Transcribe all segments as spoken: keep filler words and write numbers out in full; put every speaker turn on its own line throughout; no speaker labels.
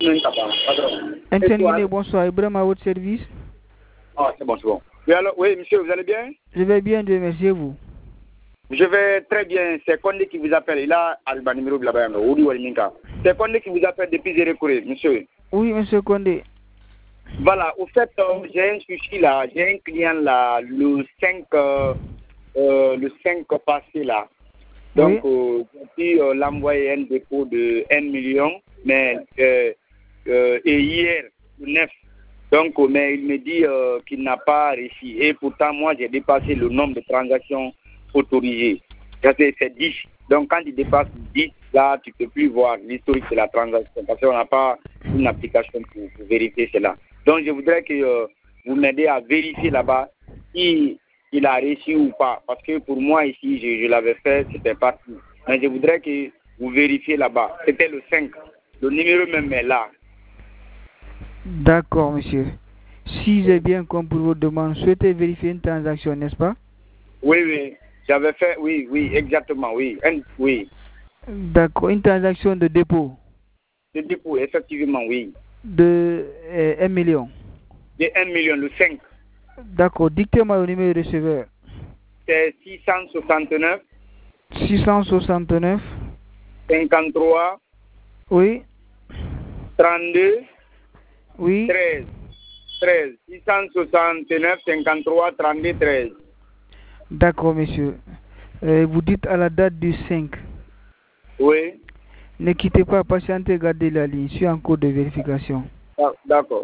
Internet, bonsoir. Ibrahim à votre service.
Ah, c'est bon, c'est bon. Oui, alors, oui, monsieur, vous allez bien?
Je vais bien, Dieu merci, et vous?
Je vais très bien. C'est Condé qui vous appelle. Il a le numéro de la bas C'est Condé qui vous appelle depuis Zérécouré, monsieur.
Oui, monsieur Condé.
Voilà, au fait, euh, j'ai un souci là. J'ai un client là, le cinq, euh, euh, le cinq passé là. Donc, oui. euh, j'ai pu euh, l'envoyer un dépôt de un million, mais euh, euh, et hier, le neuf. Donc, mais il me dit euh, qu'il n'a pas réussi. Et pourtant, moi, j'ai dépassé le nombre de transactions autorisées. C'est dix. Donc, quand il dépasse dix, là, tu ne peux plus voir l'historique de la transaction parce qu'on n'a pas une application pour, pour vérifier cela. Donc, je voudrais que euh, vous m'aidez à vérifier là-bas si il a réussi ou pas. Parce que pour moi, ici, je, je l'avais fait, c'était parti. Mais je voudrais que vous vérifiez là-bas. C'était le cinq. Le numéro même est là.
D'accord, monsieur. Si j'ai bien compris vos demandes, souhaitez vérifier une transaction, n'est-ce pas?
Oui, oui. J'avais fait, oui, oui, exactement, oui. Un, oui.
D'accord. Une transaction de dépôt?
De dépôt, effectivement, oui.
De euh, un million?
De un million, le cinq.
D'accord. Dictez-moi le numéro de receveur.
C'est six cent soixante-neuf.
six cent soixante-neuf.
cinquante-trois.
Oui.
trente-deux.
Oui.
treize. treize. six cent soixante-neuf, cinquante-trois, trente-deux, treize.
D'accord, monsieur. Euh, vous dites à la date du cinq.
Oui.
Ne quittez pas, patientez, gardez la ligne. Je suis en cours de vérification.
Ah, d'accord.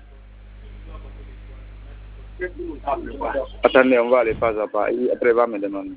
Attendez, on va aller pas à pas. Après, va me demander.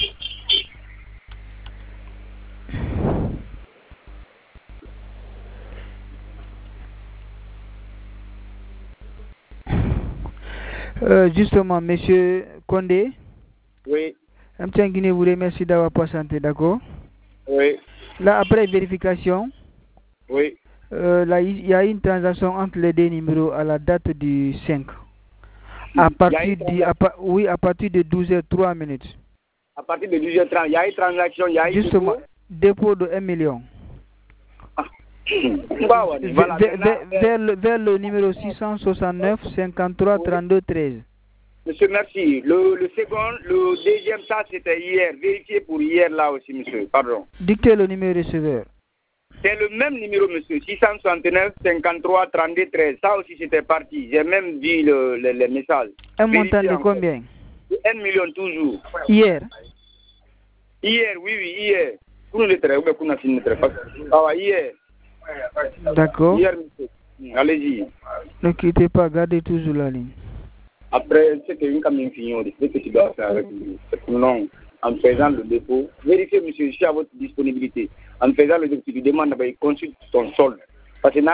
Euh, justement, monsieur Condé.
Oui.
M. Guinée vous remercie d'avoir patienté, d'accord?
Oui.
Là, après vérification,
oui.
Euh, là, il y a une transaction entre les deux numéros à la date du cinq. À partir de, à, oui, à partir de douze heures trois minutes.
À partir de douze heures trente, il y a une transaction, il y a une
justement, dépôt, dépôt de un million.
Ah. Voilà,
vers, vers, vers, le, vers le numéro six cent soixante-neuf, cinquante-trois, trente-deux, treize.
Monsieur, merci. Le, le second, le deuxième, ça c'était hier. Vérifiez pour hier là aussi, monsieur. Pardon.
Dictez le numéro receveur.
C'est le même numéro, monsieur. six cent soixante-neuf, cinquante-trois, trente-deux, treize. Ça aussi c'était parti. J'ai même vu le, le, le message.
Un montant de combien?
Un million toujours.
Hier?
Hier, oui, oui, hier. Ah, hier.
D'accord.
Hier, monsieur. Allez-y.
Ne quittez pas, gardez toujours la ligne.
Après, c'est que une camion finit, c'est que tu dois faire avec lui. Non, en faisant le dépôt, vérifiez, monsieur, je suis à votre disponibilité. En faisant le dépôt, tu lui demandes d'abord, il consulte ton solde. Parce que là,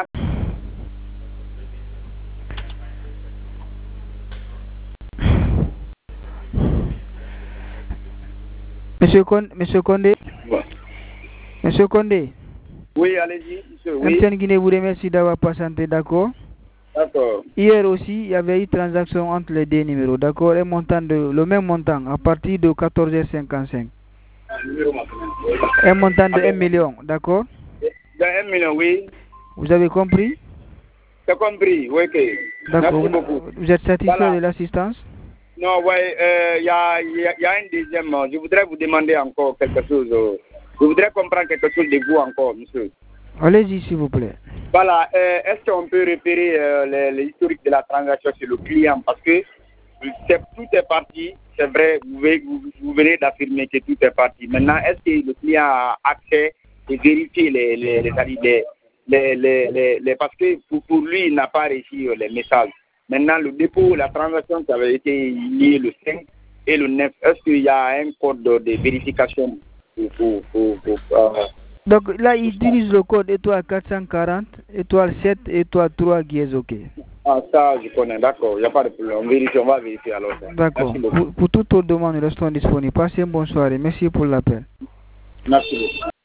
Monsieur Condé, Monsieur Condé,
ouais.
Monsieur Condé.
Oui, allez-y, monsieur. Oui.
M. Guinée vous remercie d'avoir patienté, d'accord?
D'accord.
Hier aussi, il y avait une transaction entre les deux numéros, d'accord? Un montant de, le même montant, à partir de quatorze heures cinquante-cinq. Un montant de un million, d'accord?
De un million, oui.
Vous avez compris?
J'ai compris, oui, ok.
D'accord.
Merci beaucoup.
Vous êtes satisfait
voilà.
de l'assistance?
Non, oui, il euh, y, a, y, a, y a un deuxième. Je voudrais vous demander encore quelque chose. Je voudrais comprendre quelque chose de vous encore, monsieur.
Allez-y, s'il vous plaît.
Voilà, euh, est-ce qu'on peut repérer euh, l'historique de la transaction sur le client? Parce que est, tout est parti, c'est vrai, vous, vous, vous venez d'affirmer que tout est parti. Maintenant, est-ce que le client a accès et vérifier les, les, les, les, les, les, les, les parce que pour, pour lui, il n'a pas reçu les messages. Maintenant, le dépôt, la transaction qui avait été liée le cinq et le neuf, est-ce qu'il y a un code de, de vérification pour... pour, pour, pour euh,
Donc là, il utilise le code étoile quatre cent quarante, étoile sept, étoile trois qui est OK.
Ah, ça, je connais, d'accord, il n'y a pas de problème. On vérifie, on va vérifier alors.
D'accord. Pour, pour toute autre demande, nous restons disponibles. Passez une bonne soirée. Merci pour l'appel.
Merci beaucoup.